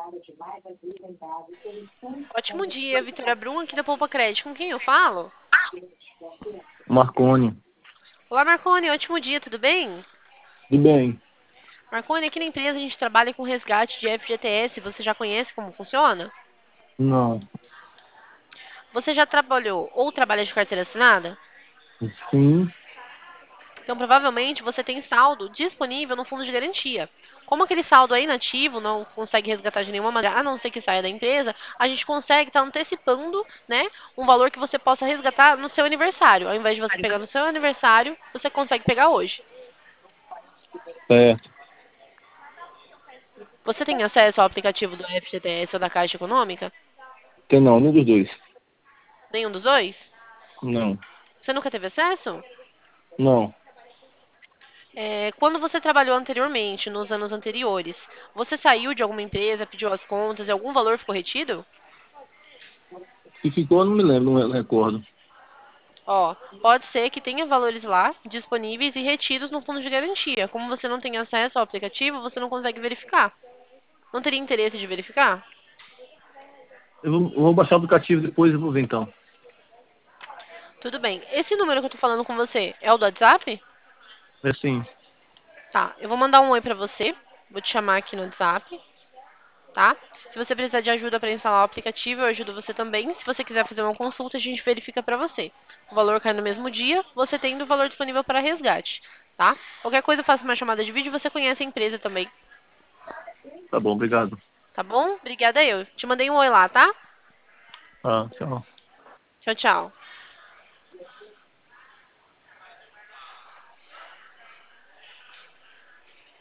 Ótimo dia, Vitória Brum aqui da Poupa Crédito. Com quem eu falo? Marconi. Olá, Marconi. Ótimo dia, tudo bem? Tudo bem? Marconi, aqui na empresa a gente trabalha com resgate de FGTS. Você já conhece como funciona? Não. Você já trabalhou ou trabalha de carteira assinada? Sim. Então, provavelmente, você tem saldo disponível no fundo de garantia. Como aquele saldo é inativo, não consegue resgatar de nenhuma maneira, a não ser que saia da empresa, a gente consegue estar antecipando, né, um valor que você possa resgatar no seu aniversário. Ao invés de você pegar no seu aniversário, você consegue pegar hoje. Certo. Você tem acesso ao aplicativo do FGTS ou da Caixa Econômica? Tem não, nenhum dos dois. Nenhum dos dois? Não. Você nunca teve acesso? Não. Quando você trabalhou anteriormente, nos anos anteriores, você saiu de alguma empresa, pediu as contas e algum valor ficou retido? Se ficou, eu não me lembro, não recordo. Ó, pode ser que tenha valores lá disponíveis e retidos no fundo de garantia. Como você não tem acesso ao aplicativo, você não consegue verificar. Não teria interesse de verificar? Eu vou baixar o aplicativo depois e vou ver então. Tudo bem. Esse número que eu tô falando com você é o do WhatsApp? É sim. Tá, eu vou mandar um oi pra você. Vou te chamar aqui no WhatsApp, tá? Se você precisar de ajuda para instalar o aplicativo, eu ajudo você também. Se você quiser fazer uma consulta, a gente verifica para você. O valor cai no mesmo dia, você tendo o valor disponível para resgate, tá? Qualquer coisa, faça uma chamada de vídeo, você conhece a empresa também, Tá bom, obrigado. tá bom? Obrigada eu. Te mandei um oi lá, tá? Ah, tchau. Tchau, tchau.